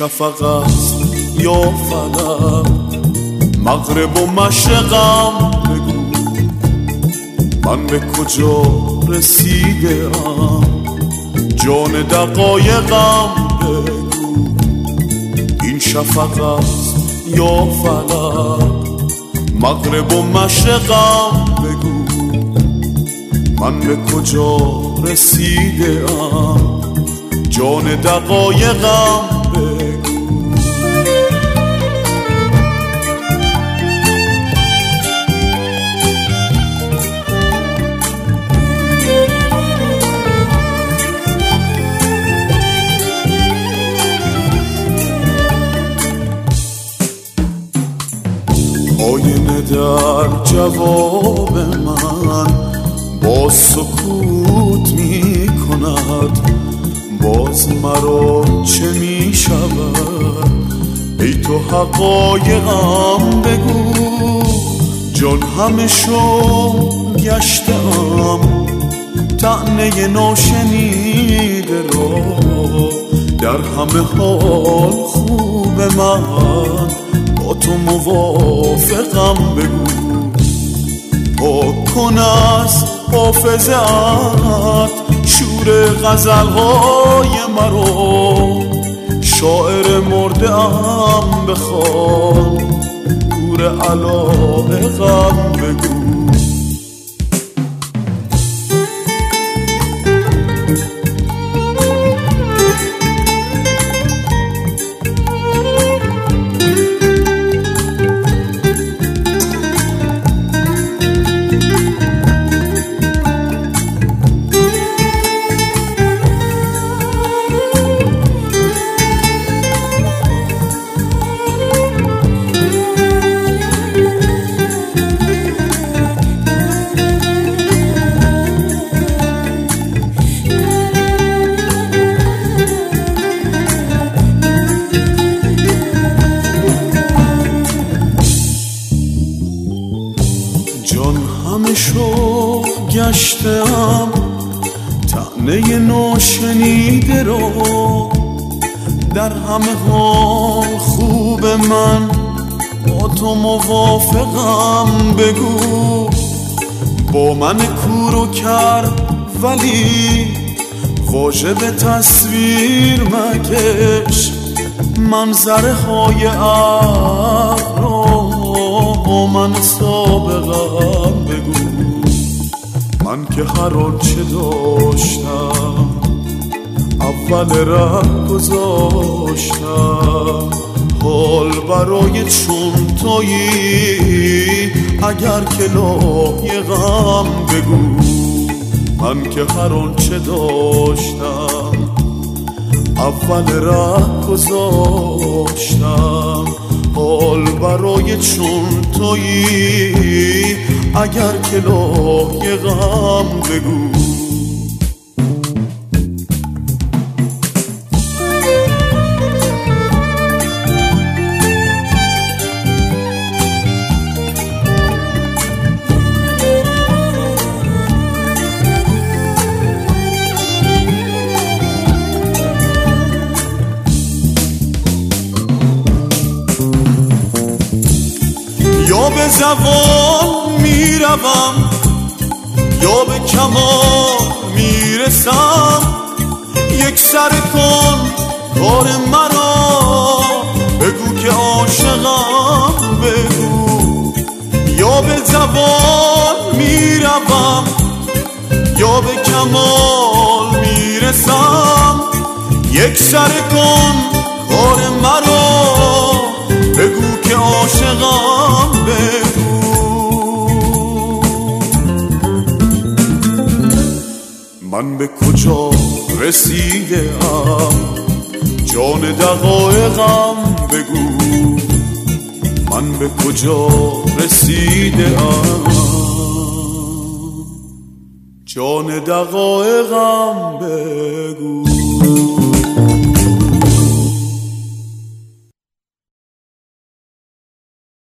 شفق است یا فلک، مغرب و مشرقم بگو من به کجا رسیده ام. جان دقایقم بگو این شفق است یا فلک، مغرب و مشرقم بگو من به کجا رسیده ام. جان دقایقم بگو. آینه در جواب من با سکوت می کند، باز مرا چه می شود ای تو حقایقم بگو. جان همه شو گشتم طعنه ناشنیده را، در همه حال خوب من با تو موافقم بگو. پاک کن از حافظه‌ات شور غزل‌های مرا، شاعر مرده ام بخوان گور علایقم بگو. جان همه شوق گشتم طعنه ناشنیده را، در همه حال خوب من با تو موافقم بگو. با من کور و کر ولی واژه به تصویر مکش، منظره های عقل را با من سابقم بگو. من که هر آنچه داشتم اول ره گذاشتم، حال برای چون تویی اگر که لایقم بگو. من که هر آنچه داشتم اول ره گذاشتم، حال برای چون تویی اگر که لایقم بگو. یا به زوال میروم یا به کمال میرسم، یک سر کن کار مرا بگو که عاشقم بگو. یا به زوال میروم یا به کمال میرسم، یک سر کن کار مرا بگو که عاشقم بگو. من به کجا رسیده ام، جان دقایقم بگو من به کجا رسیده ام. جان دقایقم بگو.